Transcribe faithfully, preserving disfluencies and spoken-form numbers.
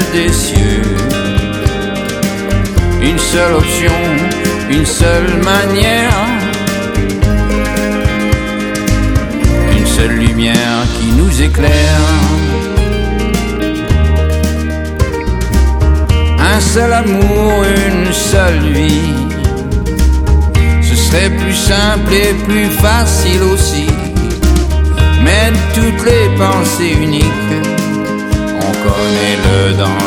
des cieux. Une seule option, une seule manière, une seule lumière qui nous éclaire. Un seul amour, une seule vie, ce serait plus simple et plus facile aussi. Mais toutes les pensées uniques, on connaît le danger.